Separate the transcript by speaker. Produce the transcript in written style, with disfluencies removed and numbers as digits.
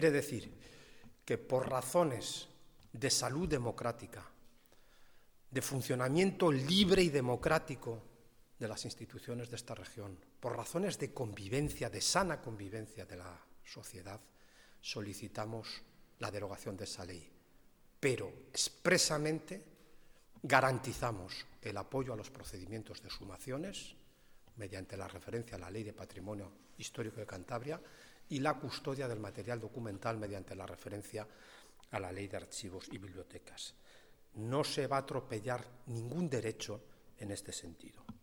Speaker 1: Quiere decir que por razones de salud democrática, de funcionamiento libre y democrático de las instituciones de esta región, por razones de convivencia, de sana convivencia de la sociedad, solicitamos la derogación de esa ley, pero expresamente garantizamos el apoyo a los procedimientos de sumaciones mediante la referencia a la Ley de Patrimonio Histórico de Cantabria y la custodia del material documental mediante la referencia a la Ley de Archivos y Bibliotecas. No se va a atropellar ningún derecho en este sentido.